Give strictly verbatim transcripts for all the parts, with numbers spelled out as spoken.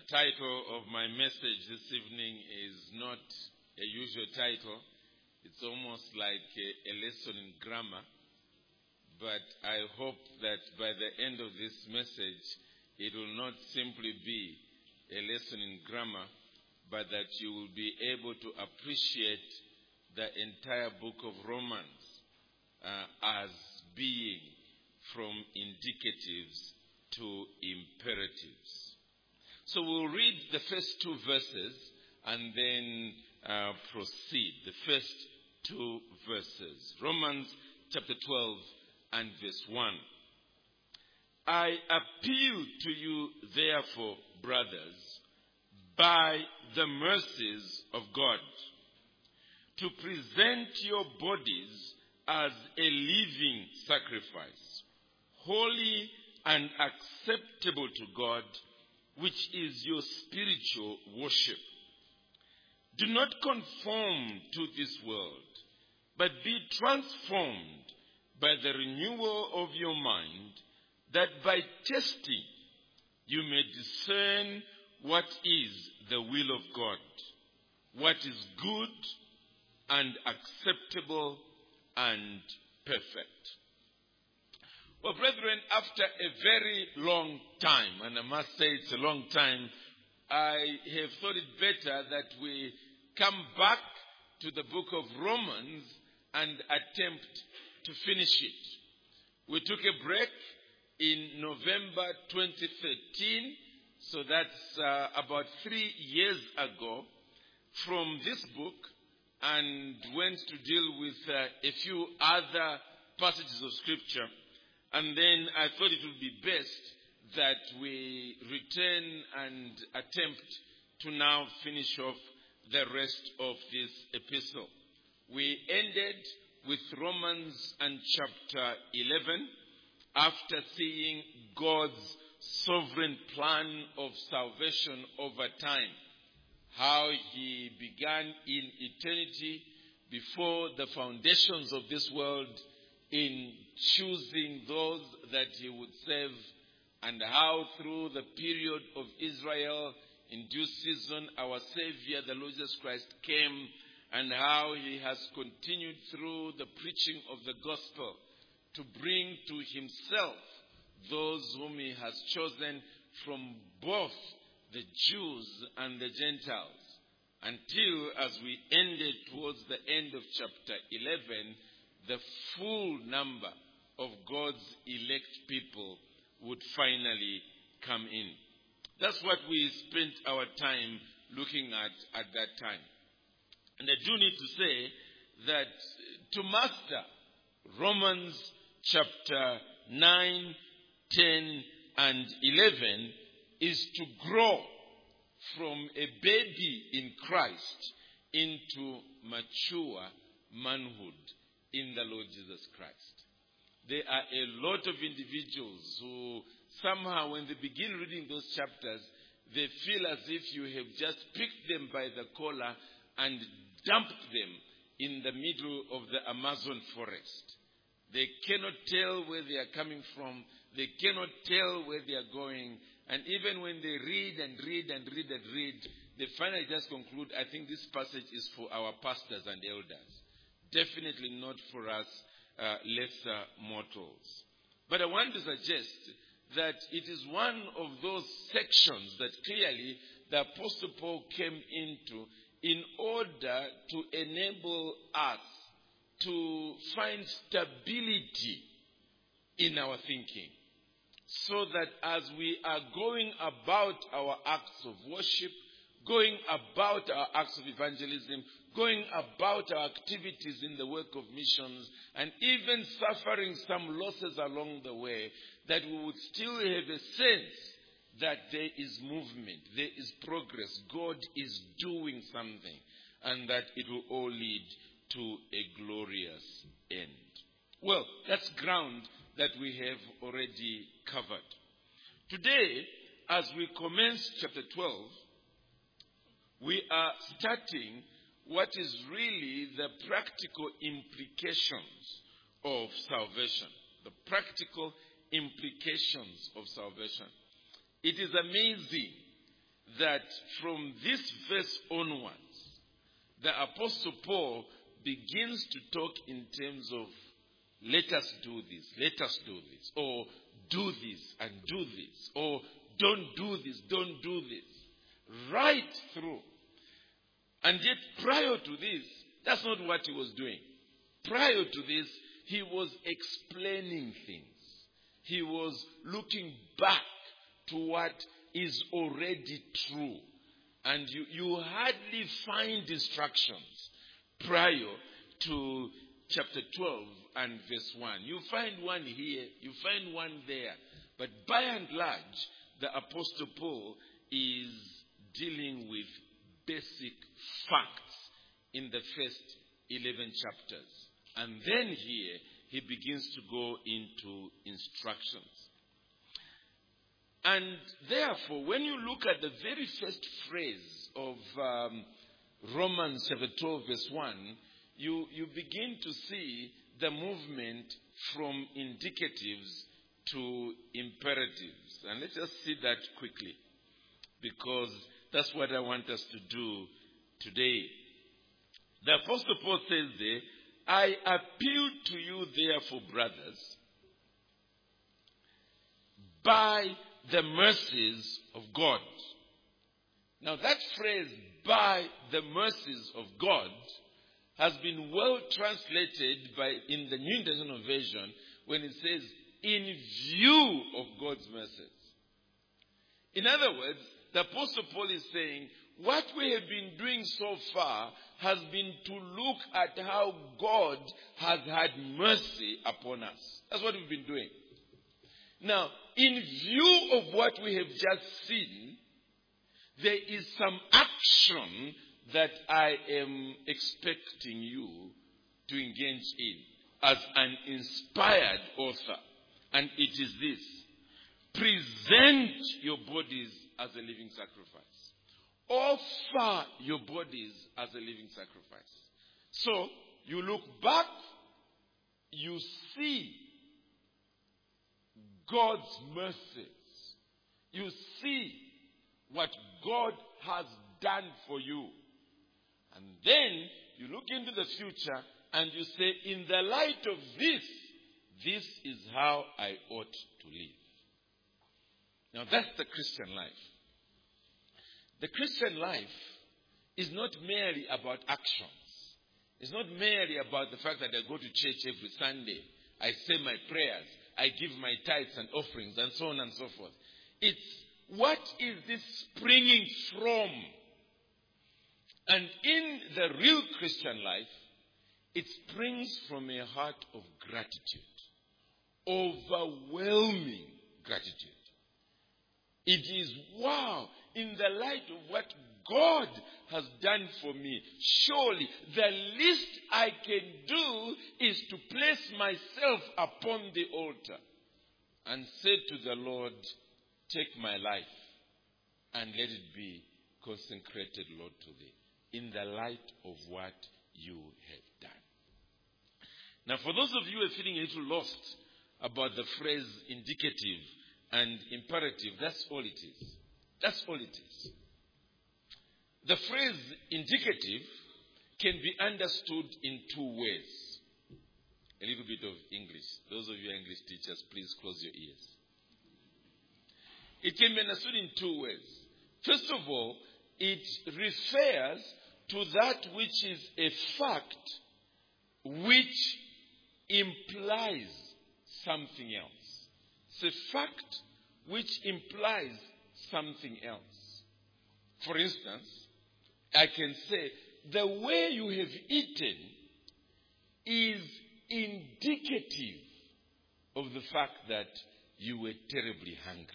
title of my message this evening is not a usual title. It's almost like a, a lesson in grammar. But I hope that by the end of this message, it will not simply be a lesson in grammar, but that you will be able to appreciate the entire book of Romans uh, as being from indicatives to imperatives. So we'll read the first two verses and then uh, proceed. The first two verses. Romans chapter twelve and verse one. I appeal to you, therefore, brothers, by the mercies of God, to present your bodies as a living sacrifice, holy and acceptable to God, which is your spiritual worship. Do not conform to this world, but be transformed by the renewal of your mind, that by testing you may discern what is the will of God, what is good and acceptable and perfect. Well, brethren, after a very long time, and I must say it's a long time, I have thought it better that we come back to the book of Romans and attempt to finish it. We took a break in November twenty thirteen, so that's uh, about three years ago, from this book, and went to deal with uh, a few other passages of Scripture. And then I thought it would be best that we return and attempt to now finish off the rest of this epistle. We ended with Romans and chapter eleven, after seeing God's sovereign plan of salvation over time. How he began in eternity before the foundations of this world in choosing those that he would save, and how through the period of Israel, in due season, our Savior, the Lord Jesus Christ, came, and how he has continued through the preaching of the gospel to bring to himself those whom he has chosen from both the Jews and the Gentiles, until, as we ended towards the end of chapter eleven, the full number of God's elect people would finally come in. That's what we spent our time looking at at that time. And I do need to say that to master Romans chapter nine, ten, and eleven is to grow from a baby in Christ into mature manhood in the Lord Jesus Christ. There are a lot of individuals who somehow when they begin reading those chapters, they feel as if you have just picked them by the collar and dumped them in the middle of the Amazon forest. They cannot tell where they are coming from. They cannot tell where they are going. And even when they read and read and read and read, they finally just conclude, I think this passage is for our pastors and elders. Definitely not for us uh, lesser mortals. But I want to suggest that it is one of those sections that clearly the Apostle Paul came into in order to enable us to find stability in our thinking, so that as we are going about our acts of worship, going about our acts of evangelism, going about our activities in the work of missions, and even suffering some losses along the way, that we would still have a sense that there is movement, there is progress, God is doing something, and that it will all lead to a glorious end. Well, that's ground that we have already covered. Today, as we commence chapter twelve, we are starting what is really the practical implications of salvation. The practical implications of salvation. It is amazing that from this verse onwards, the Apostle Paul begins to talk in terms of let us do this, let us do this, or do this and do this, or don't do this, don't do this. Right through. And yet prior to this, that's not what he was doing. Prior to this, he was explaining things. He was looking back to what is already true. And you, you hardly find instructions prior to chapter twelve and verse one. You find one here, you find one there. But by and large, the Apostle Paul is dealing with basic facts in the first eleven chapters. And then here, he begins to go into instructions. And therefore, when you look at the very first phrase of um, Romans chapter twelve verse one, you, you begin to see the movement from indicatives to imperatives. And let's just see that quickly, because that's what I want us to do today. The Apostle Paul says there, I appeal to you therefore, brothers, by the mercies of God. Now that phrase, by the mercies of God, has been well translated by in the New International Version when it says, in view of God's mercies. In other words, the Apostle Paul is saying, what we have been doing so far has been to look at how God has had mercy upon us. That's what we've been doing. Now, in view of what we have just seen, there is some action that I am expecting you to engage in as an inspired author. And it is this. Present your bodies as a living sacrifice. Offer your bodies as a living sacrifice. So, you look back, you see God's mercies. You see what God has done for you. And then you look into the future and you say, in the light of this, this is how I ought to live. Now that's the Christian life. The Christian life is not merely about actions. It's not merely about the fact that I go to church every Sunday. I say my prayers. I give my tithes and offerings and so on and so forth. It's what is this springing from? And in the real Christian life, it springs from a heart of gratitude. Overwhelming gratitude. It is, wow, in the light of what God has done for me, surely the least I can do is to place myself upon the altar and say to the Lord, take my life and let it be consecrated, Lord, to thee, in the light of what you have done. Now, for those of you who are feeling a little lost about the phrase indicative and imperative, that's all it is. That's all it is. The phrase indicative can be understood in two ways. A little bit of English. Those of you English teachers, please close your ears. It can be understood in two ways. First of all, it refers to that which is a fact which implies something else. It's a fact which implies something else. For instance, I can say, the way you have eaten is indicative of the fact that you were terribly hungry.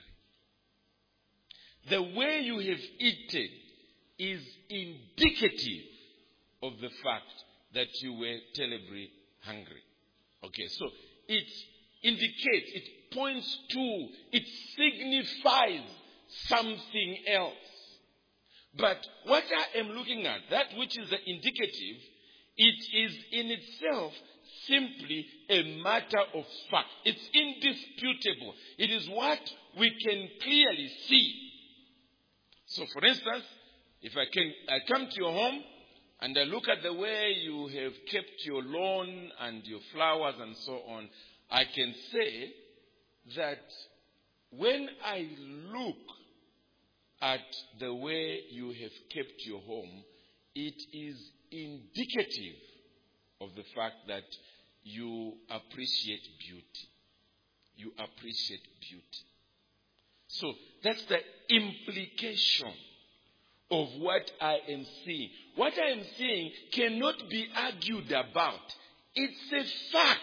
The way you have eaten is indicative of the fact that you were terribly hungry. Okay, so it indicates, it points to, it signifies something else. But what I am looking at, that which is the indicative, it is in itself simply a matter of fact. It's indisputable. It is what we can clearly see. So for instance, if I can, I come to your home and I look at the way you have kept your lawn and your flowers and so on, I can say that when I look at the way you have kept your home, it is indicative of the fact that you appreciate beauty. You appreciate beauty. So that's the implication of what I am seeing. What I am seeing cannot be argued about. It's a fact.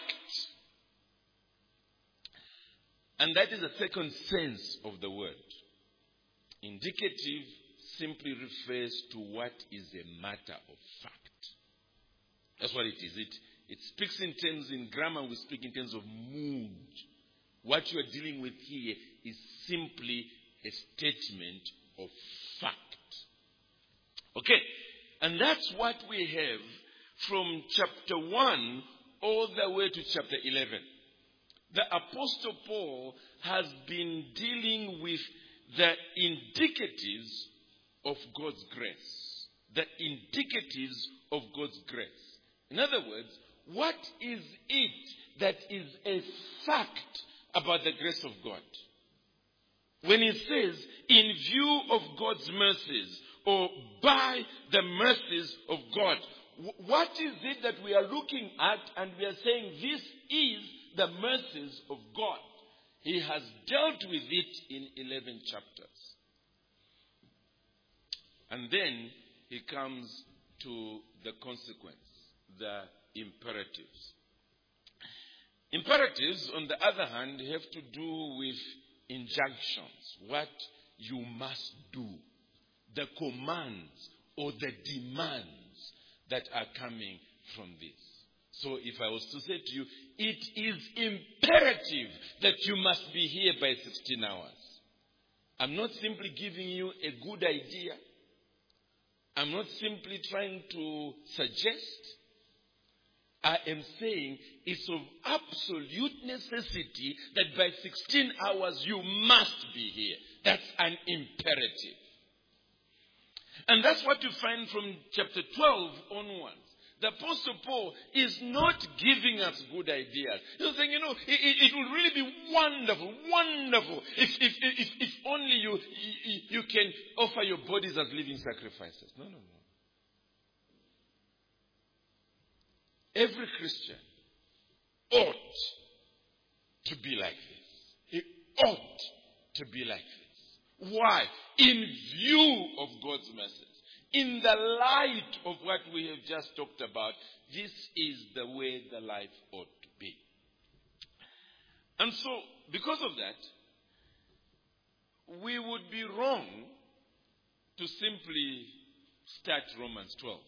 And that is the second sense of the word. Indicative simply refers to what is a matter of fact. That's what it is. It, it speaks in terms, in grammar we speak in terms of mood. What you are dealing with here is simply a statement of fact. Okay, and that's what we have from chapter one all the way to chapter eleven. The Apostle Paul has been dealing with the indicatives of God's grace. The indicatives of God's grace. In other words, what is it that is a fact about the grace of God? When he says, in view of God's mercies, or by the mercies of God, what is it that we are looking at and we are saying this is the mercies of God? He has dealt with it in eleven chapters. And then he comes to the consequence, the imperatives. Imperatives, on the other hand, have to do with injunctions, what you must do, the commands or the demands that are coming from this. So if I was to say to you, it is imperative that you must be here by sixteen hours. I'm not simply giving you a good idea. I'm not simply trying to suggest. I am saying it's of absolute necessity that by sixteen hours you must be here. That's an imperative. And that's what you find from chapter twelve onwards. The Apostle Paul is not giving us good ideas. He's saying, you know, it, it, it will really be wonderful, wonderful if, if, if, if only you, you, you can offer your bodies as living sacrifices. No, no, no. Every Christian ought to be like this. He ought to be like this. Why? In view of God's message. In the light of what we have just talked about, this is the way the life ought to be. And so, because of that, we would be wrong to simply start Romans twelve.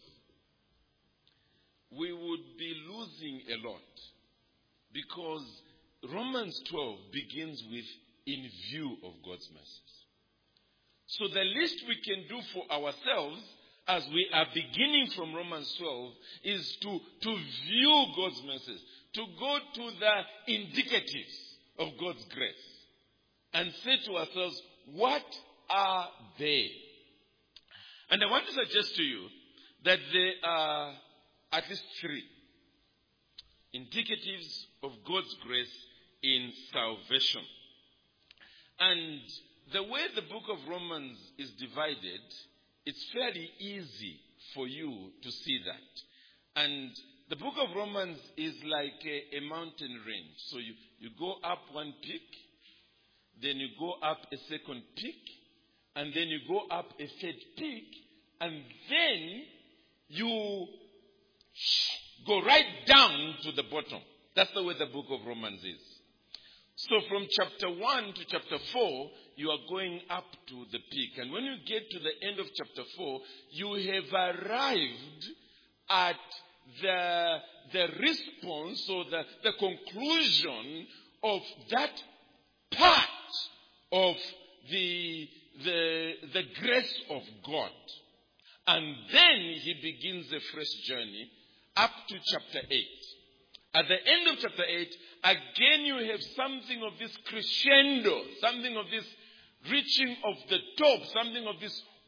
We would be losing a lot because Romans twelve begins with in view of God's message. So the least we can do for ourselves as we are beginning from Romans twelve is to, to view God's message, to go to the indicatives of God's grace and say to ourselves, what are they? And I want to suggest to you that there are at least three indicatives of God's grace in salvation. And the way the book of Romans is divided, it's fairly easy for you to see that. And the book of Romans is like a, a mountain range. So you, you go up one peak, then you go up a second peak, and then you go up a third peak, and then you go right down to the bottom. That's the way the book of Romans is. So from chapter one to chapter four, you are going up to the peak. And when you get to the end of chapter four, you have arrived at the, the response or the, the conclusion of that part of the, the, the grace of God. And then he begins a fresh journey up to chapter eight. At the end of chapter eight, again you have something of this crescendo, something of this reaching of the top, something of this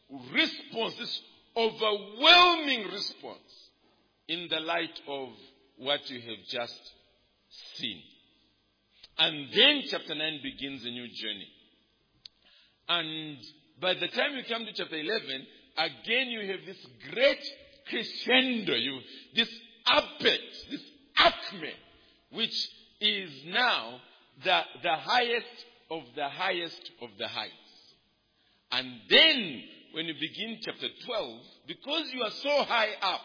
response, this overwhelming response in the light of what you have just seen. And then chapter nine begins a new journey. And by the time you come to chapter eleven, again you have this great crescendo, you this apex, this acme, which is now the, the highest of the highest of the heights. And then when you begin chapter twelve, because you are so high up,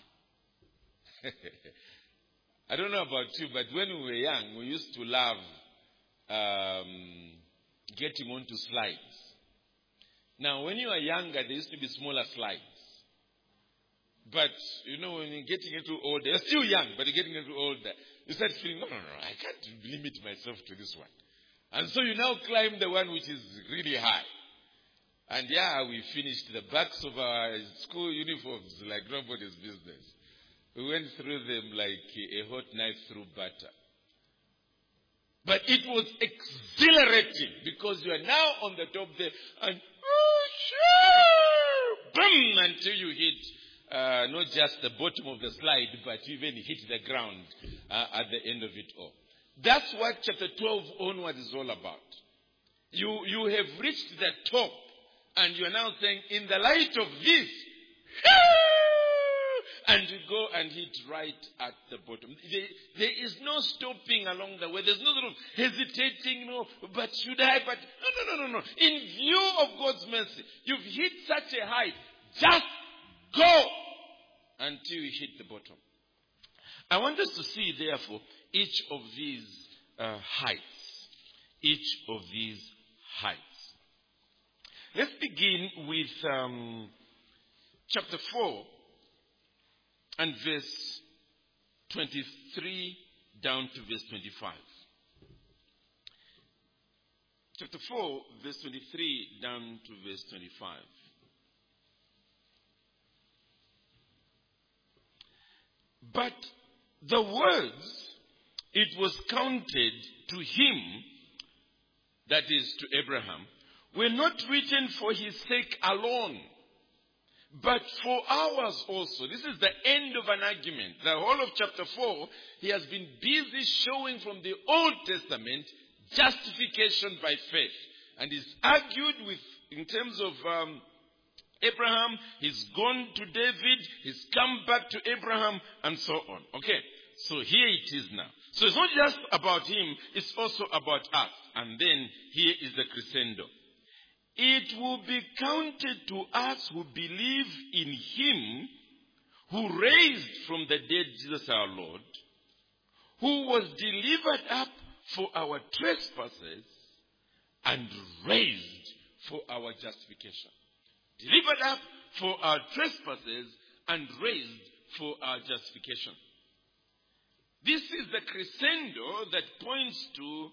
I don't know about you, but when we were young, we used to love um, getting onto slides. Now, when you are younger, there used to be smaller slides. But, you know, when you're getting a little older, you're still young, but you're getting a little older, you start feeling, no, no, no, I can't limit myself to this one. And so you now climb the one which is really high. And yeah, we finished the backs of our school uniforms like nobody's business. We went through them like a hot knife through butter. But it was exhilarating because you are now on the top there and boom, until you hit uh, not just the bottom of the slide, but you even hit the ground uh, at the end of it all. That's what chapter twelve onward is all about. You, you have reached the top and you are now saying, in the light of this, and you go and hit right at the bottom. There, there is no stopping along the way. There's no sort of hesitating, no, but should I? But no, no, no, no, no. In view of God's mercy, you've hit such a height. Just go until you hit the bottom. I want us to see, therefore, each of these uh, heights. Each of these heights. Let's begin with um, chapter four. And verse twenty-three down to verse twenty-five. Chapter four, verse twenty-three down to verse twenty-five. But the words, it was counted to him, that is to Abraham, were not written for his sake alone, but for ours also. This is the end of an argument. The whole of chapter four, he has been busy showing from the Old Testament justification by faith. And he's argued with, in terms of um, Abraham, he's gone to David, he's come back to Abraham, and so on. Okay, so here it is now. So it's not just about him, it's also about us. And then here is the crescendo. It will be counted to us who believe in him who raised from the dead Jesus our Lord, who was delivered up for our trespasses and raised for our justification. Delivered up for our trespasses and raised for our justification. This is the crescendo that points to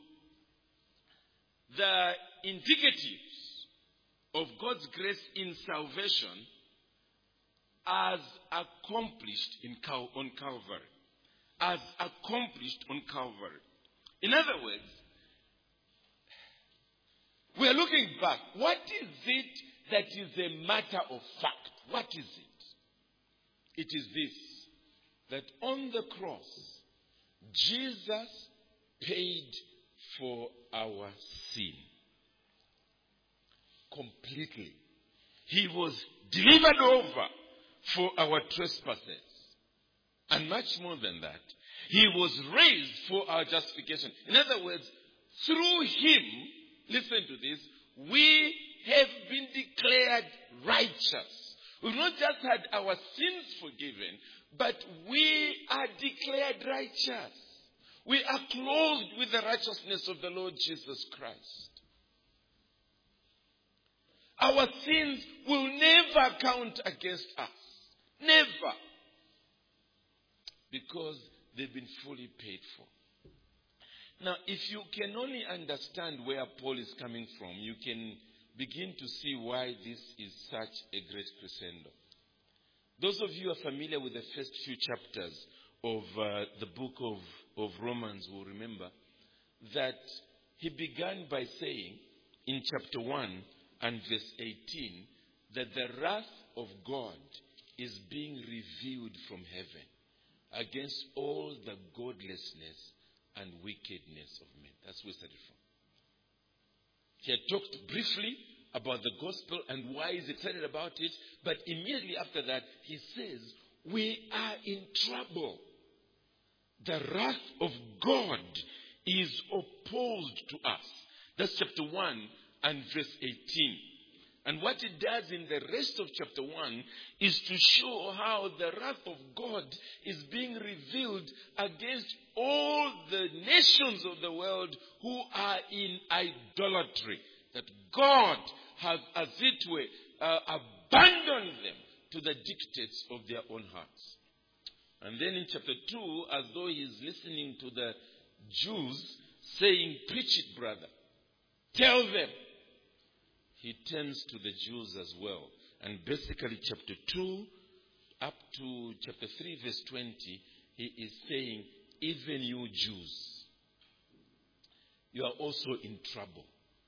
the indicatives of God's grace in salvation as accomplished in Cal- on Calvary. As accomplished on Calvary. In other words, we are looking back. What is it that is a matter of fact? What is it? It is this, that on the cross, Jesus paid for our sin. Completely. He was delivered over for our trespasses. And much more than that, he was raised for our justification. In other words, through him, listen to this, we have been declared righteous. We've not just had our sins forgiven, but we are declared righteous. We are clothed with the righteousness of the Lord Jesus Christ. Our sins will never count against us. Never. Because they've been fully paid for. Now, if you can only understand where Paul is coming from, you can begin to see why this is such a great crescendo. Those of you who are familiar with the first few chapters of uh, the book of, of Romans will remember that he began by saying in chapter one, and verse eighteen, that the wrath of God is being revealed from heaven against all the godlessness and wickedness of men. That's where it started from. He had talked briefly about the gospel and why he's excited about it, but immediately after that, he says, we are in trouble. The wrath of God is opposed to us. That's chapter one and verse eighteen. And what it does in the rest of chapter one is to show how the wrath of God is being revealed against all the nations of the world who are in idolatry. That God has, as it were, uh, abandoned them to the dictates of their own hearts. And then in chapter two, as though he is listening to the Jews saying, preach it, brother. Tell them. He turns to the Jews as well. And basically chapter two up to chapter three verse twenty, he is saying, even you Jews, you are also in trouble.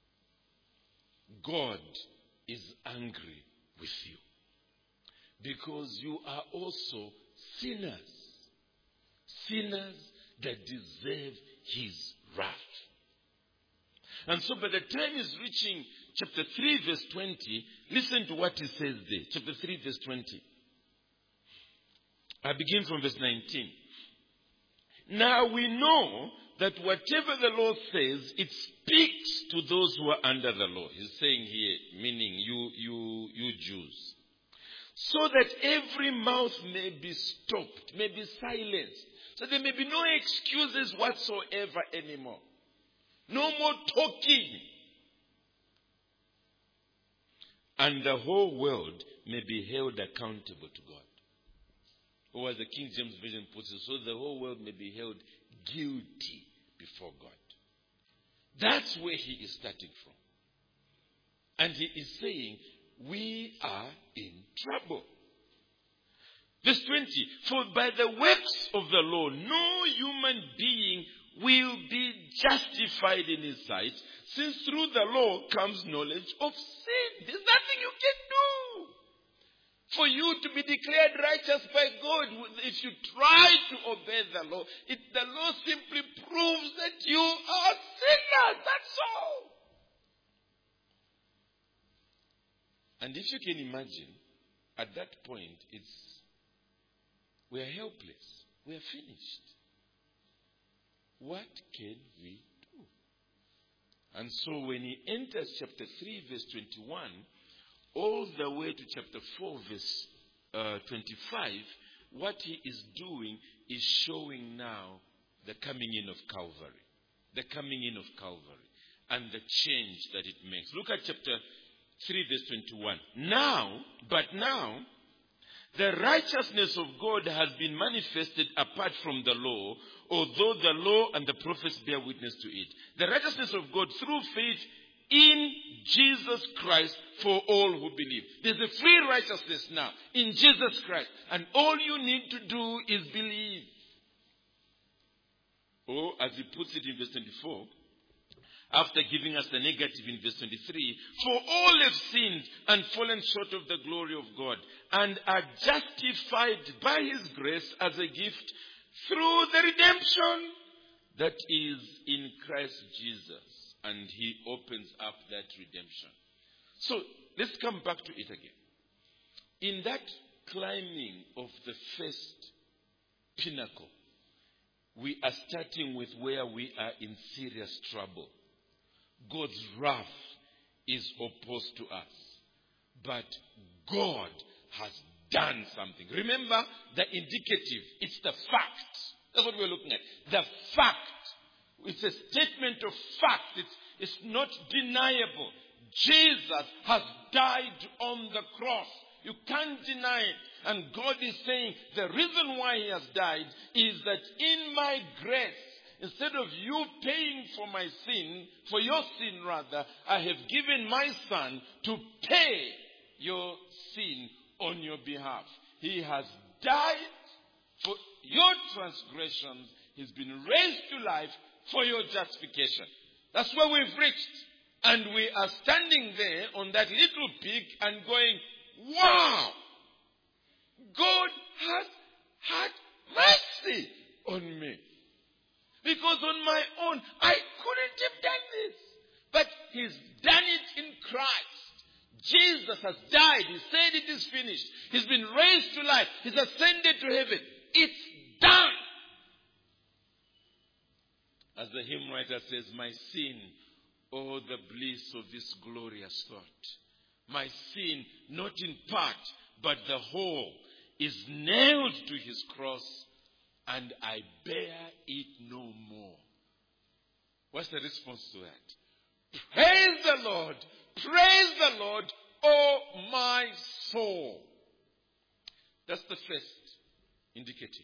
God is angry with you because you are also sinners. Sinners that deserve his wrath. And so by the time he's reaching chapter three verse twenty, listen to what he says there. Chapter three verse twenty. I begin from verse nineteen. Now we know that whatever the law says, it speaks to those who are under the law. He's saying here, meaning you, you, you Jews. So that every mouth may be stopped, may be silenced. So there may be no excuses whatsoever anymore. No more talking. And the whole world may be held accountable to God. Or as the King James Version puts it, so the whole world may be held guilty before God. That's where he is starting from. And he is saying, we are in trouble. Verse twenty, for by the works of the law, no human being will be justified in his sight, since through the law comes knowledge of sin. There's nothing you can do for you to be declared righteous by God. If you try to obey the law, it, the law simply proves that you are sinners. That's all. And if you can imagine, at that point, it's we are helpless. We are finished. What can we do? And so when he enters chapter three, verse twenty-one, all the way to chapter four, verse uh, twenty-five, what he is doing is showing now the coming in of Calvary. The coming in of Calvary. And the change that it makes. Look at chapter three, verse twenty-one. Now, but now, the righteousness of God has been manifested apart from the law, although the law and the prophets bear witness to it. The righteousness of God through faith in Jesus Christ for all who believe. There's a free righteousness now in Jesus Christ. And all you need to do is believe. Or as he puts it in verse twenty-four, after giving us the negative in verse twenty-three, for all have sinned and fallen short of the glory of God, and are justified by his grace as a gift through the redemption that is in Christ Jesus. And he opens up that redemption. So let's come back to it again. In that climbing of the first pinnacle, we are starting with where we are in serious trouble. God's wrath is opposed to us. But God has done something. Remember the indicative. It's the fact. That's what we're looking at. The fact. It's a statement of fact. It's, it's not deniable. Jesus has died on the cross. You can't deny it. And God is saying the reason why he has died is that in my grace, instead of you paying for my sin, for your sin rather, I have given my son to pay your sin on your behalf. He has died for your transgressions. He's been raised to life for your justification. That's where we've reached. And we are standing there on that little peak and going, wow, God has had mercy on me. Because on my own, I couldn't have done this. But He's done it in Christ. Jesus has died. He said it is finished. He's been raised to life. He's ascended to heaven. It's done. As the hymn writer says, my sin, oh, the bliss of this glorious thought. My sin, not in part, but the whole, is nailed to His cross, and I bear it no more. What's the response to that? Praise the Lord! Praise the Lord, oh my soul. That's the first indicative.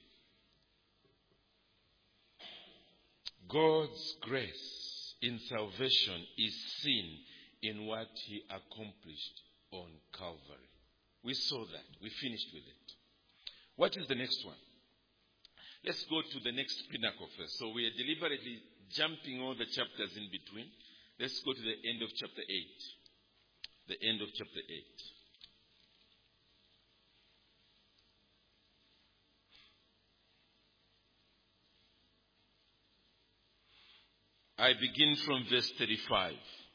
God's grace in salvation is seen in what He accomplished on Calvary. We saw that. We finished with it. What is the next one? Let's go to the next pinnacle first. So we are deliberately jumping all the chapters in between. Let's go to the end of chapter eight. The end of chapter eight. I begin from verse thirty-five.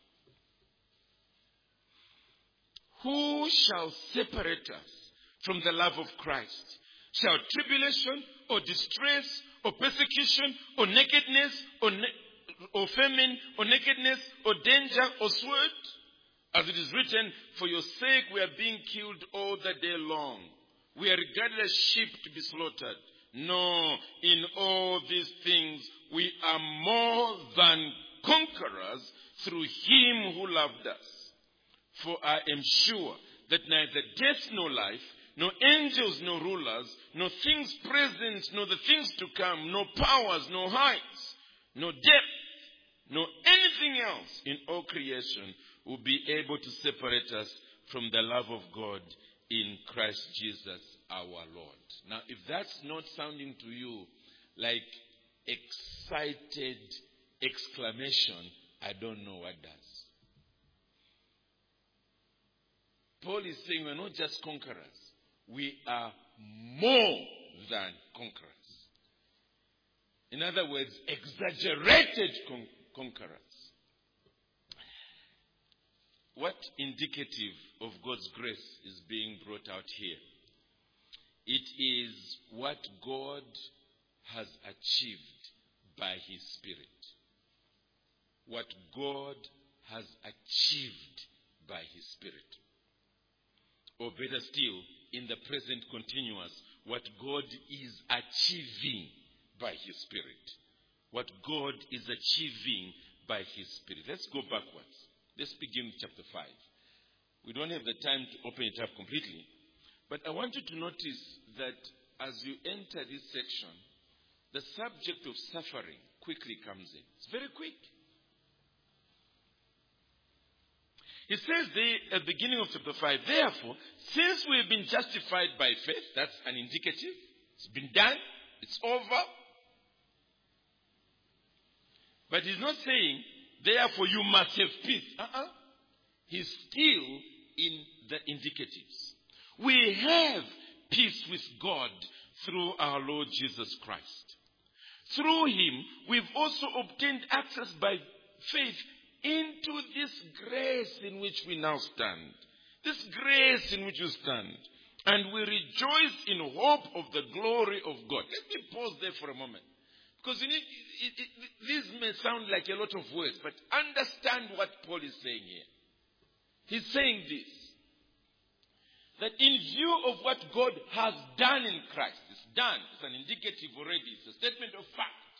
Who shall separate us from the love of Christ? Shall tribulation or distress or persecution or nakedness or, ne- or famine or nakedness or danger or sword? As it is written, for your sake we are being killed all the day long. We are regarded as sheep to be slaughtered. No, in all these things we are more than conquerors through Him who loved us. For I am sure that neither death nor life, nor angels nor rulers, nor things present, nor the things to come, nor powers, nor heights, nor depth, nor anything else in all creation will be able to separate us from the love of God in Christ Jesus our Lord. Now, if that's not sounding to you like excited exclamation, I don't know what does. Paul is saying we're not just conquerors. We are more than conquerors. In other words, exaggerated con- conquerors. What indicative of God's grace is being brought out here? It is what God has achieved by His Spirit. What God has achieved by His Spirit. Or better still, in the present continuous, what God is achieving by His Spirit. What God is achieving by His Spirit. Let's go backwards. Let's begin with chapter five. We don't have the time to open it up completely. But I want you to notice that as you enter this section, the subject of suffering quickly comes in. It's very quick. He says there at the beginning of chapter five, therefore, since we have been justified by faith, that's an indicative. It's been done. It's over. But he's not saying, therefore you must have peace. Uh-uh. He's still in the indicatives. We have peace with God through our Lord Jesus Christ. Through Him, we've also obtained access by faith into this grace in which we now stand. This grace in which we stand. And we rejoice in hope of the glory of God. Let me pause there for a moment. Because you need, it, it, this may sound like a lot of words, but understand what Paul is saying here. He's saying this. That in view of what God has done in Christ, it's done, it's an indicative already, it's a statement of fact.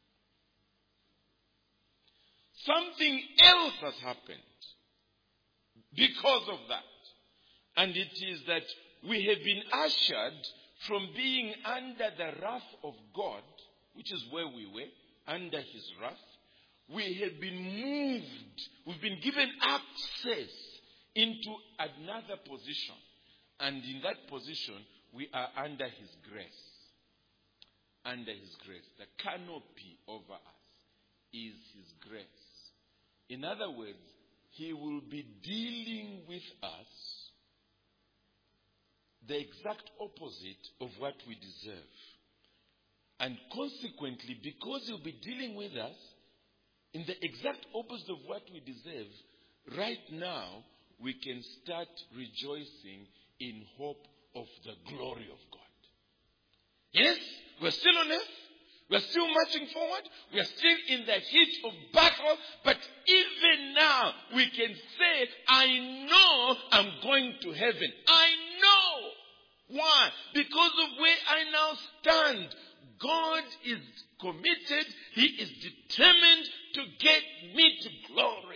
Something else has happened because of that. And it is that we have been ushered from being under the wrath of God, which is where we were, under His wrath. We have been moved, we've been given access into another position. And in that position, we are under His grace. Under His grace. The canopy over us is His grace. In other words, he will be dealing with us the exact opposite of what we deserve. And consequently, because he'll be dealing with us in the exact opposite of what we deserve, right now we can start rejoicing in hope of the glory of God. Yes, we're still on earth. We're still marching forward. We are still in the heat of battle. But even now, we can say, I know I'm going to heaven. I know. Why? Because of where I now stand. God is committed. He is determined to get me to glory.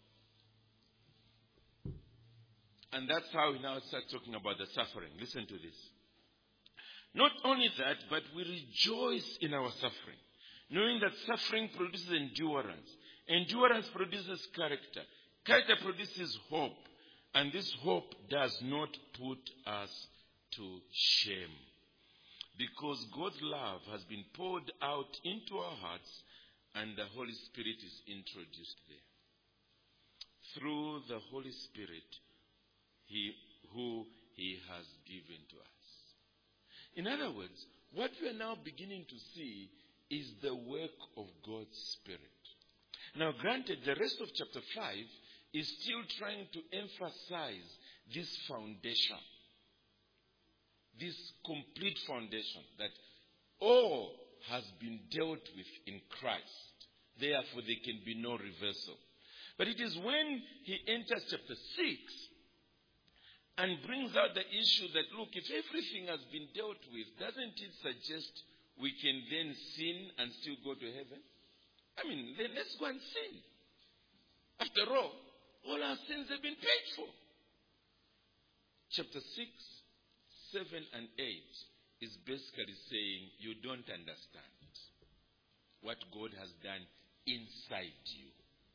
And that's how we now start talking about the suffering. Listen to this. Not only that, but we rejoice in our suffering, knowing that suffering produces endurance. Endurance produces character. Character produces hope. And this hope does not put us to shame. Because God's love has been poured out into our hearts and the Holy Spirit is introduced there. Through the Holy Spirit, he, who He has given to us. In other words, what we are now beginning to see is the work of God's Spirit. Now, granted, the rest of chapter five is still trying to emphasize this foundation, this complete foundation that all has been dealt with in Christ. Therefore, there can be no reversal. But it is when he enters chapter six and brings out the issue that, look, if everything has been dealt with, doesn't it suggest we can then sin and still go to heaven? I mean, then let's go and sin. After all, all our sins have been paid for. Chapter six, seven, and eight is basically saying you don't understand what God has done inside you.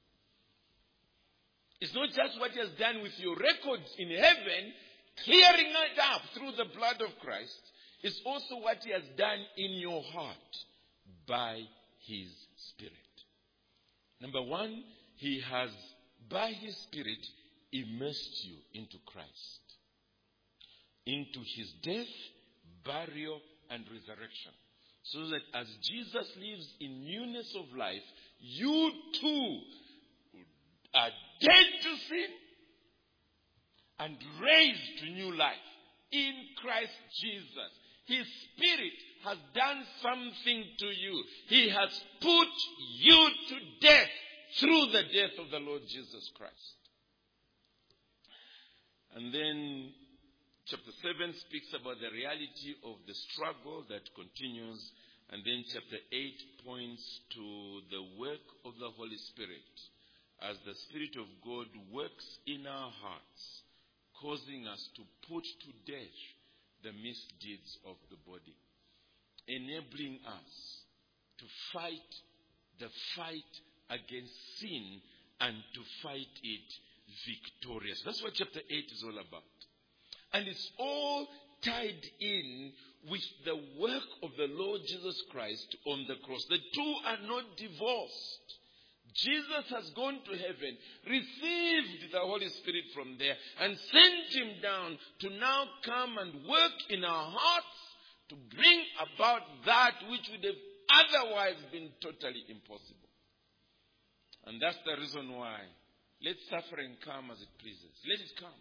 It's not just what he has done with your records in heaven, clearing it up through the blood of Christ. It's also what he has done in your heart by his Spirit. Number one, he has, by his Spirit, immersed you into Christ, into his death, burial, and resurrection. So that as Jesus lives in newness of life, you too are dead to sin and raised to new life in Christ Jesus. His Spirit has done something to you. He has put you to death through the death of the Lord Jesus Christ. And then chapter seven speaks about the reality of the struggle that continues. And then chapter eight points to the work of the Holy Spirit as the Spirit of God works in our hearts, causing us to put to death the misdeeds of the body, enabling us to fight the fight against sin and to fight it victorious. That's what chapter eight is all about. And it's all tied in with the work of the Lord Jesus Christ on the cross. The two are not divorced. Jesus has gone to heaven, received the Holy Spirit from there, and sent him down to now come and work in our hearts to bring about that which would have otherwise been totally impossible. And that's the reason why let suffering come as it pleases. Let it come.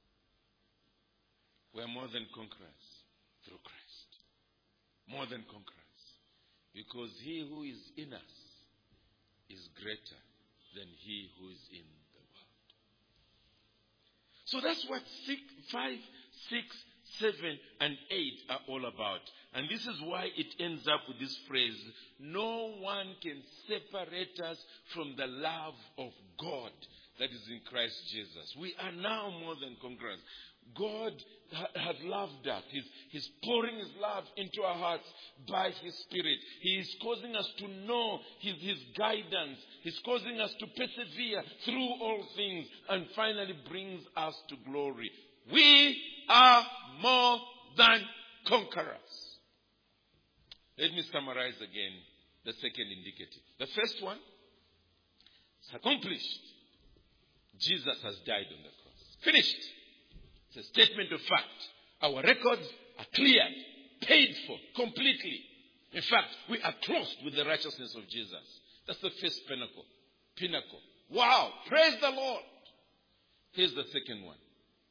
We are more than conquerors through Christ. More than conquerors. Because he who is in us is greater than he who is in the world. So that's what six, five, six, seven, and eight are all about. And this is why it ends up with this phrase, no one can separate us from the love of God that is in Christ Jesus. We are now more than conquerors. God has loved us. He's, he's pouring his love into our hearts by his Spirit. He is causing us to know his, his guidance. He's causing us to persevere through all things and finally brings us to glory. We are more than conquerors. Let me summarize again the second indicative. The first one is accomplished. Jesus has died on the cross. Finished. It's a statement of fact. Our records are cleared, paid for completely. In fact, we are clothed with the righteousness of Jesus. That's the first pinnacle. Pinnacle. Wow! Praise the Lord! Here's the second one.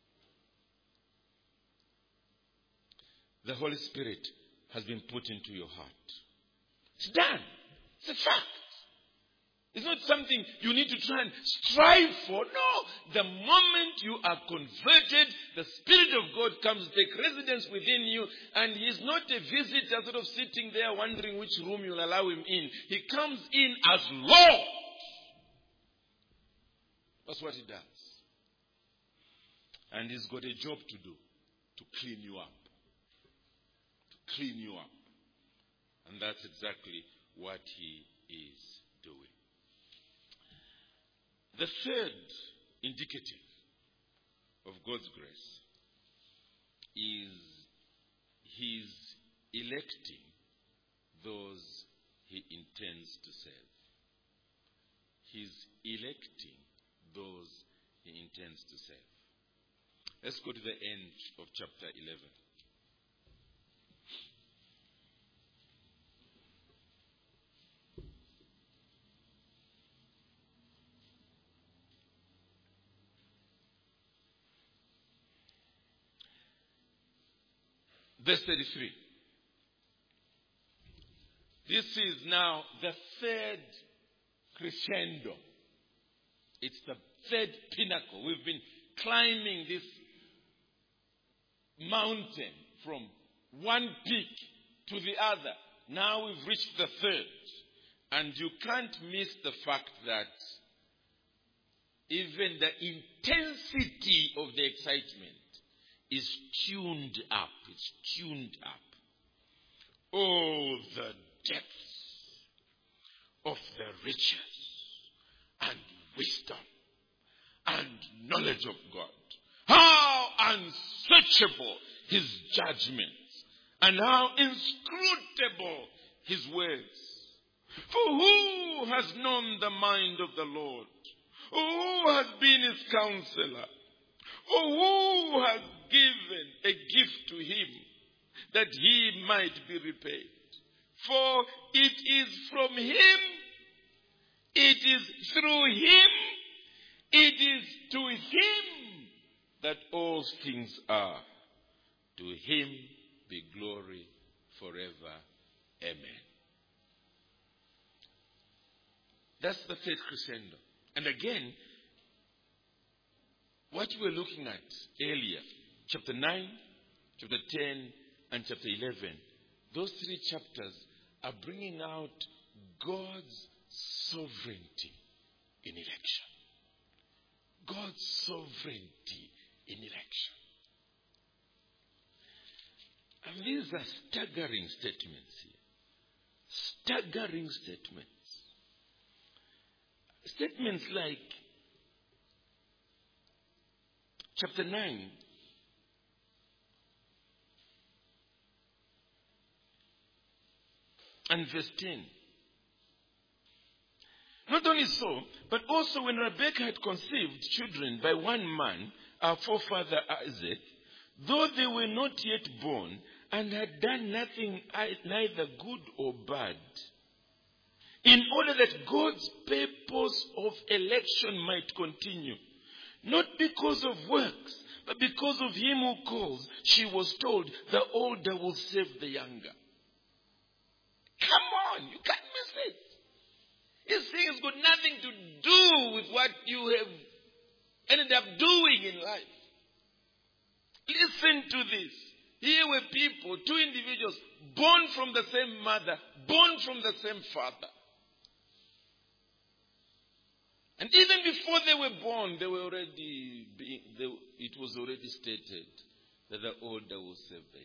The Holy Spirit has been put into your heart. It's done. It's a fact. It's not something you need to try and strive for. No. The moment you are converted, the Spirit of God comes to take residence within you, and He is not a visitor sort of sitting there wondering which room you'll allow Him in. He comes in as Lord. That's what He does. And He's got a job to do, to clean you up. To clean you up. And that's exactly what He is doing. The third indicative of God's grace is His electing those He intends to save. He's electing those He intends to save. Let's go to the end of chapter eleven. Verse thirty-three. This is now the third crescendo. It's the third pinnacle. We've been climbing this mountain from one peak to the other. Now we've reached the third. And you can't miss the fact that even the intensity of the excitement is tuned up. It's tuned up. Oh, the depths of the riches and wisdom and knowledge of God. How unsearchable His judgments and how inscrutable His words. For who has known the mind of the Lord? Or who has been His counselor? Or who has given a gift to Him that He might be repaid? For it is from Him, it is through Him, it is to Him that all things are. To Him be glory forever. Amen. That's the third crescendo. And again, what we were looking at earlier, chapter nine, chapter ten, and chapter eleven, those three chapters are bringing out God's sovereignty in election. God's sovereignty in election. And these are staggering statements here. Staggering statements. Statements like chapter nine. And verse ten. Not only so, but also when Rebekah had conceived children by one man, our forefather Isaac, though they were not yet born, and had done nothing neither good or bad, in order that God's purpose of election might continue, not because of works, but because of Him who calls, she was told, the older will save the younger. Come on, you can't miss it. This thing has got nothing to do with what you have ended up doing in life. Listen to this. Here were people, two individuals, born from the same mother, born from the same father. And even before they were born, they were already being, they, it was already stated that the older will save the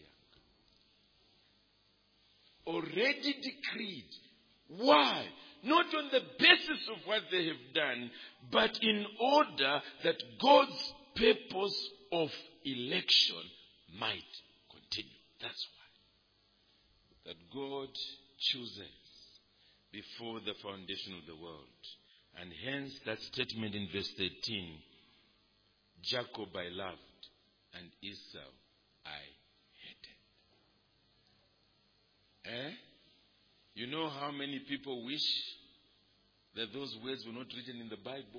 younger. Already decreed. Why? Not on the basis of what they have done, but in order that God's purpose of election might continue. That's why. That God chooses before the foundation of the world. And hence that statement in verse thirteen Jacob I loved, and Esau I hated. Eh? You know how many people wish that those words were not written in the Bible?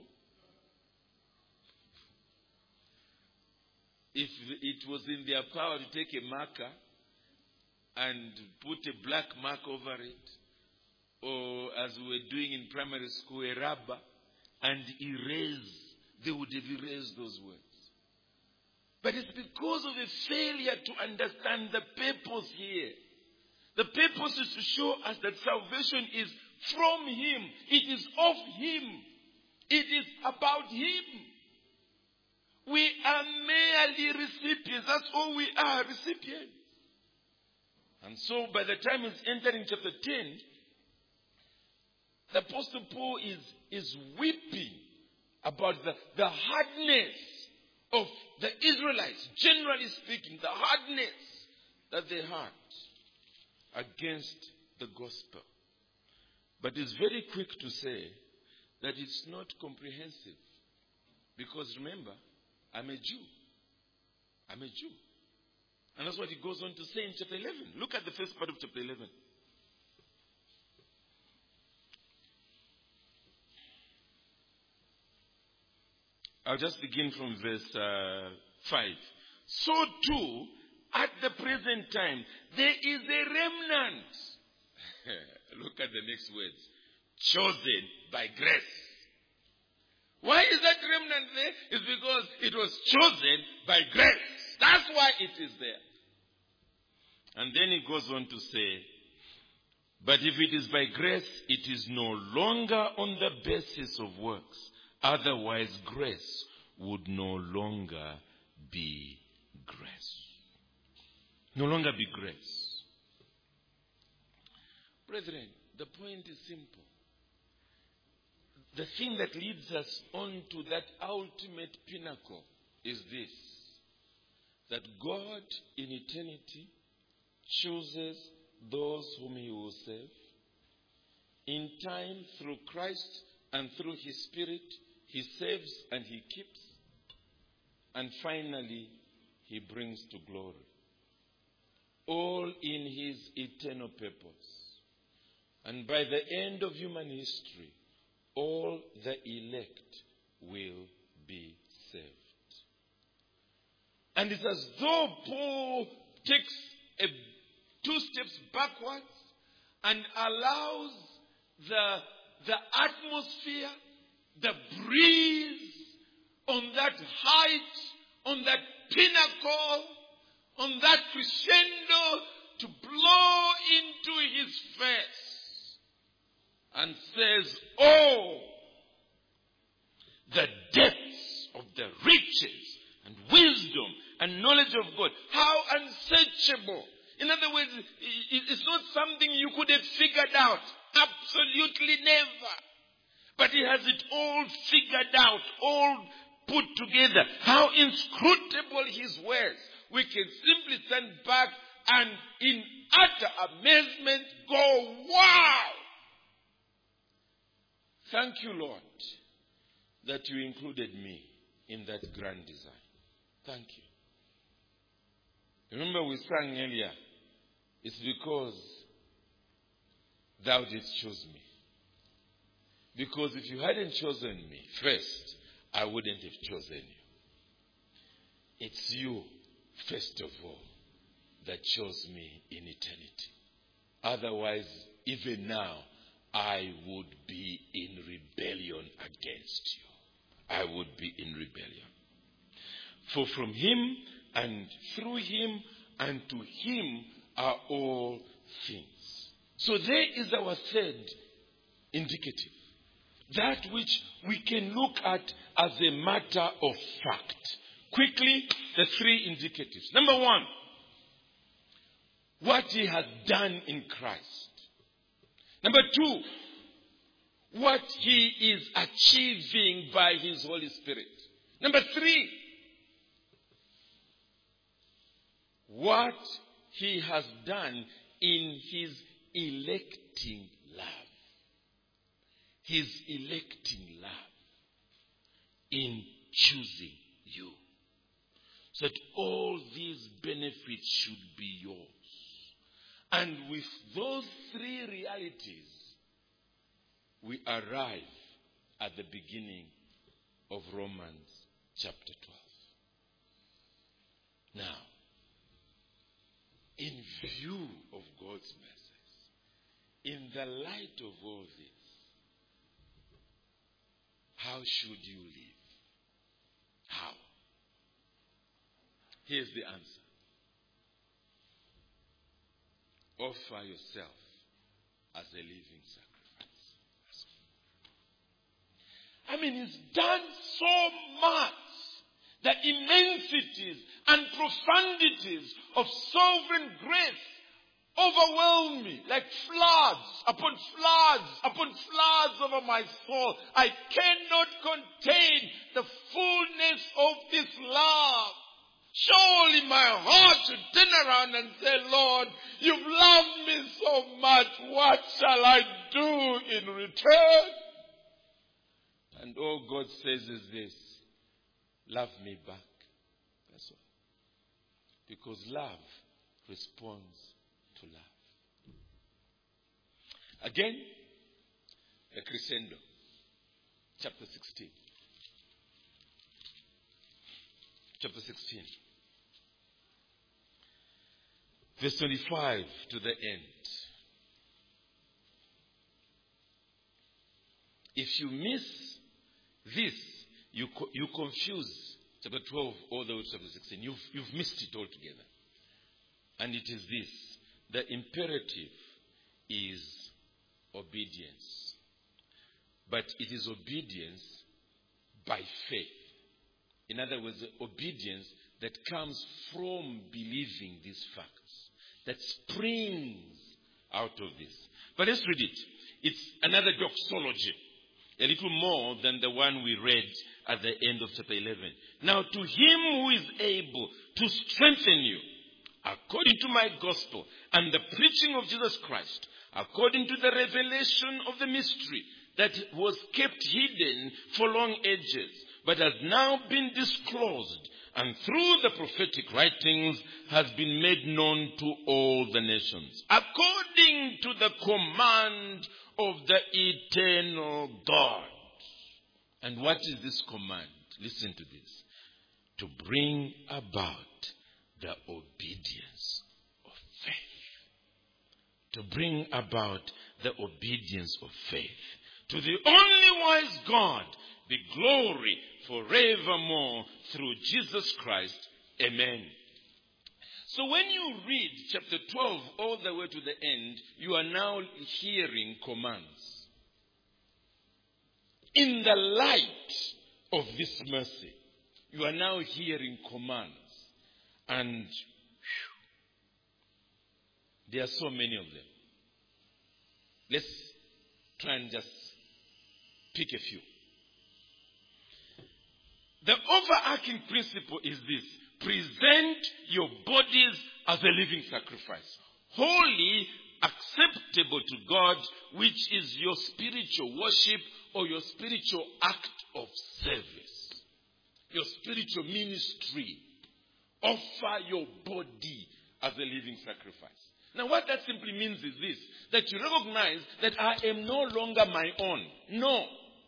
If it was in their power to take a marker and put a black mark over it, or as we were doing in primary school, a rubber, and erase, they would have erased those words. But it's because of a failure to understand the purpose here. The purpose is to show us that salvation is from Him. It is of Him. It is about Him. We are merely recipients. That's all we are, recipients. And so by the time it's entering chapter ten, the Apostle Paul is, is weeping about the, the hardness of the Israelites, generally speaking, the hardness that they had against the gospel. But it's very quick to say that it's not comprehensive. Because remember, I'm a Jew. I'm a Jew. And that's what he goes on to say in chapter eleven. Look at the first part of chapter eleven. I'll just begin from verse uh, five. So too, at the present time, there is a remnant. Look at the next words. Chosen by grace. Why is that remnant there? It's because it was chosen by grace. That's why it is there. And then he goes on to say, but if it is by grace, it is no longer on the basis of works. Otherwise, grace would no longer be grace. No longer be grace. Brethren, the point is simple. The thing that leads us on to that ultimate pinnacle is this. That God in eternity chooses those whom He will save. In time, through Christ and through His Spirit, He saves and He keeps. And finally, He brings to glory. All in His eternal purpose. And by the end of human history, all the elect will be saved. And it's as though Paul takes a, two steps backwards and allows the, the atmosphere, the breeze on that height, on that pinnacle, on that crescendo to blow into his face. And says, oh, the depths of the riches and wisdom and knowledge of God. How unsearchable. In other words, it's not something you could have figured out. Absolutely never. But He has it all figured out, all put together. How inscrutable His ways. We can simply stand back and in utter amazement go, wow! Thank you, Lord, that you included me in that grand design. Thank you. Remember we sang earlier, it's because thou didst choose me. Because if you hadn't chosen me first, I wouldn't have chosen you. It's you, first of all, that chose me in eternity. Otherwise, even now, I would be in rebellion against you. I would be in rebellion. For from Him and through Him and to Him are all things. So there is our third indicative. That which we can look at as a matter of fact. Quickly, the three indicatives. Number one, what He has done in Christ. Number two, what He is achieving by His Holy Spirit. Number three, what He has done in His electing love. His electing love in choosing you. So that all these benefits should be yours. And with those three realities, we arrive at the beginning of Romans chapter twelve. Now, in view of God's mercies, in the light of all this, how should you live? How? Here's the answer. Offer yourself as a living sacrifice. I mean, he's done so much. The immensities and profundities of sovereign grace overwhelm me like floods upon floods upon floods over my soul. I cannot contain the fullness of this love. Surely my heart should turn around and say, Lord, you've loved me so much. What shall I do in return? And all God says is this: love me back. That's all. Because love responds to love. Again, the crescendo. Chapter sixteen. Chapter sixteen. Verse twenty-five to the end. If you miss this, you co- you confuse chapter twelve all the way to chapter sixteen. You've, you've missed it altogether. And it is this: the imperative is obedience. But it is obedience by faith. In other words, obedience that comes from believing these facts, that springs out of this. But let's read it. It's another doxology, a little more than the one we read at the end of chapter eleven. Now to him who is able to strengthen you, according to my gospel and the preaching of Jesus Christ, according to the revelation of the mystery that was kept hidden for long ages, but has now been disclosed, and through the prophetic writings has been made known to all the nations, according to the command of the eternal God. And what is this command? Listen to this. To bring about the obedience of faith. To bring about the obedience of faith. To the only wise God be glory forevermore through Jesus Christ. Amen. So when you read chapter twelve all the way to the end, you are now hearing commands. In the light of this mercy, you are now hearing commands. And whew, there are so many of them. Let's try and just pick a few. The overarching principle is this: present your bodies as a living sacrifice, holy, acceptable to God, which is your spiritual worship or your spiritual act of service, your spiritual ministry. Offer your body as a living sacrifice. Now what that simply means is this: that you recognize that I am no longer my own. No.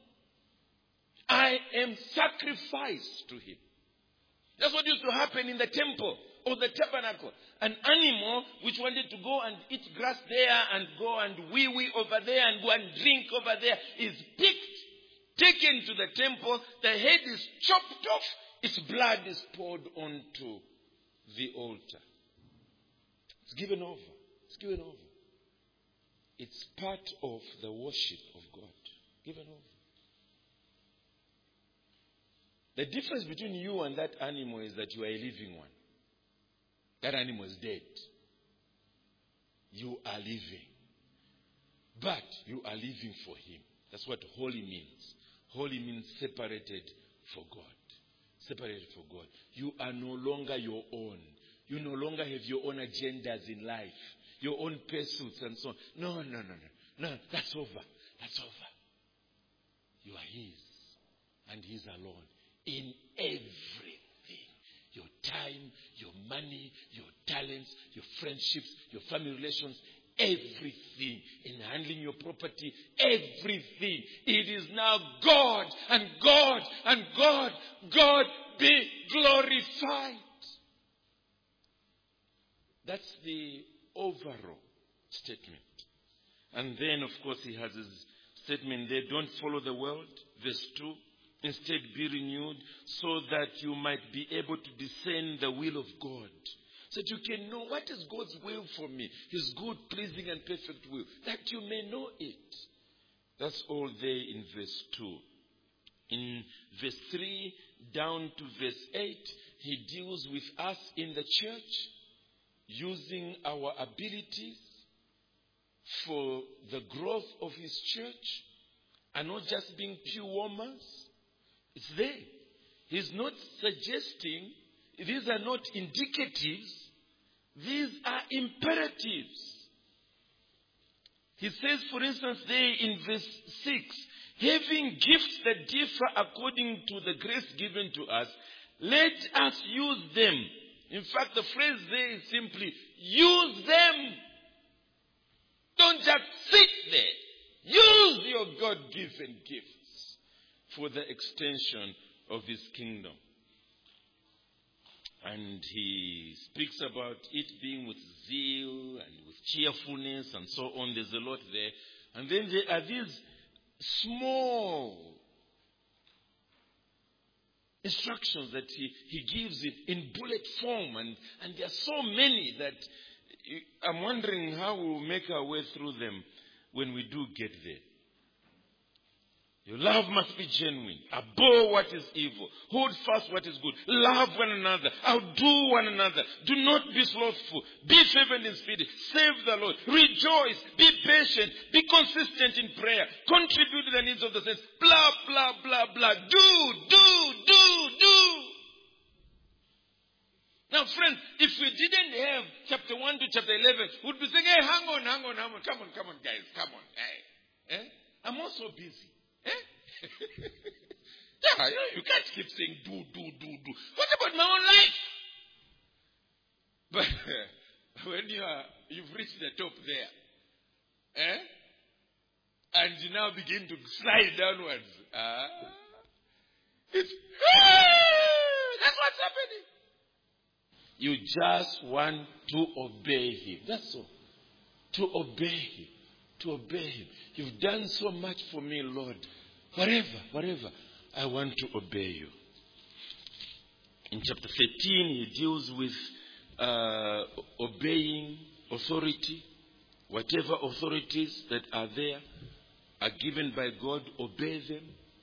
I am sacrificed to him. That's what used to happen in the temple or the tabernacle. An animal which wanted to go and eat grass there and go and wee-wee over there and go and drink over there is picked, taken to the temple, the head is chopped off, its blood is poured onto the altar. It's given over. It's given over. It's part of the worship of God. Given over. The difference between you and that animal is that you are a living one. That animal is dead. You are living. But you are living for him. That's what holy means. Holy means separated for God. Separated for God. You are no longer your own. You no longer have your own agendas in life. Your own pursuits and so on. No, no, no, no. No, that's over. That's over. You are his. And his alone. In every your time, your money, your talents, your friendships, your family relations, everything in handling your property, everything. It is now God and God and God. God be glorified. That's the overall statement. And then, of course, he has his statement there, don't follow the world, verse two. Instead, be renewed so that you might be able to discern the will of God. So that you can know what is God's will for me. His good, pleasing, and perfect will. That you may know it. That's all there in verse two. In verse three down to verse eight, he deals with us in the church, using our abilities for the growth of his church, and not just being pew warmers. It's there. He's not suggesting, these are not indicatives, these are imperatives. He says, for instance, there in verse six, having gifts that differ according to the grace given to us, let us use them. In fact, the phrase there is simply, use them. Don't just sit there. Use your God-given gifts for the extension of his kingdom. And he speaks about it being with zeal and with cheerfulness and so on. There's a lot there. And then there are these small instructions that he, he gives it in bullet form. And, and there are so many that I'm wondering how we'll make our way through them when we do get there. Your love must be genuine. Abhor what is evil. Hold fast what is good. Love one another. Outdo one another. Do not be slothful. Be fervent in spirit. Save the Lord. Rejoice. Be patient. Be consistent in prayer. Contribute to the needs of the saints. Blah, blah, blah, blah. Do, do, do, do. Now, friends, if we didn't have chapter one to chapter eleven, we'd be saying, hey, hang on, hang on, hang on. Come on, come on, guys. Come on. Hey. Eh? I'm also busy. Eh? Yeah, you can't keep saying do, do, do, do. What about my own life? But when you are, you've reached the top there, eh? And you now begin to slide downwards. Ah, it's, ah, that's what's happening. You just want to obey him. That's all. To obey him. To obey him. You've done so much for me, Lord. Whatever, whatever. I want to obey you. In chapter thirteen, he deals with uh, obeying authority. Whatever authorities that are there are given by God, obey them.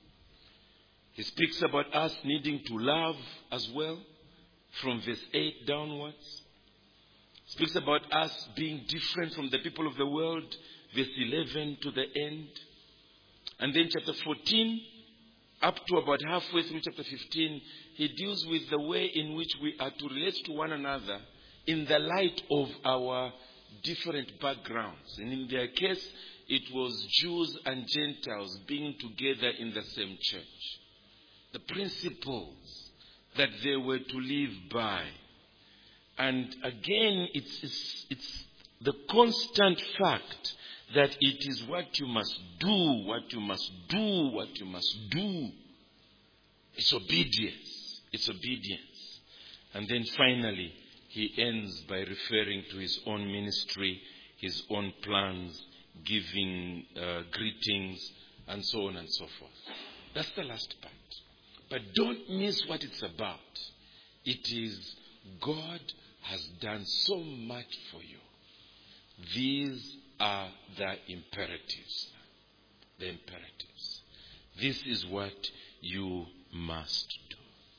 He speaks about us needing to love as well, from verse eight downwards. Speaks about us being different from the people of the world, verse eleven to the end. And then chapter fourteen, up to about halfway through chapter fifteen, he deals with the way in which we are to relate to one another in the light of our different backgrounds. And in their case, it was Jews and Gentiles being together in the same church. The principles that they were to live by. And again, it's, it's, it's the constant fact that it is what you must do, what you must do, what you must do. It's obedience. It's obedience. And then finally, he ends by referring to his own ministry, his own plans, giving uh, greetings, and so on and so forth. That's the last part. But don't miss what it's about. It is God has done so much for you. These are the imperatives. The imperatives. This is what you must do.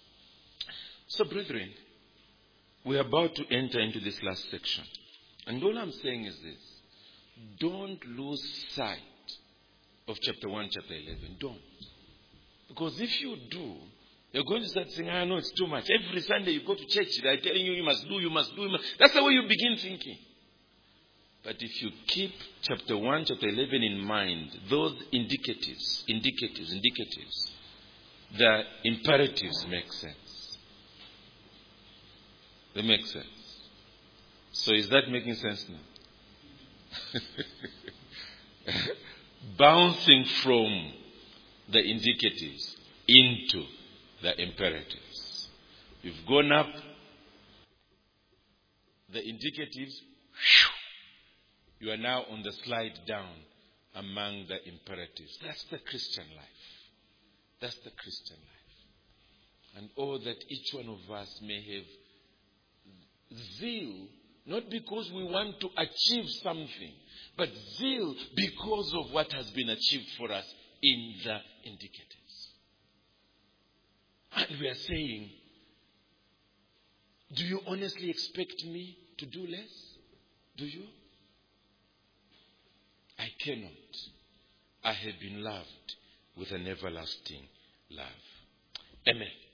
So, brethren, we are about to enter into this last section. And all I'm saying is this. Don't lose sight of chapter one, chapter eleven. Don't. Because if you do, you're going to start saying, I know it's too much. Every Sunday you go to church, they're telling you, you must do, you must do. You must. That's the way you begin thinking. But if you keep chapter one, chapter eleven in mind, those indicatives, indicatives, indicatives, the imperatives make sense. That makes sense. So is that making sense now? Bouncing from the indicatives into the imperatives. You've gone up, the indicatives, you are now on the slide down among the imperatives. That's the Christian life. That's the Christian life. And oh, that each one of us may have zeal, not because we want to achieve something, but zeal because of what has been achieved for us in the indicatives. And we are saying, do you honestly expect me to do less? Do you? I cannot. I have been loved with an everlasting love. Amen.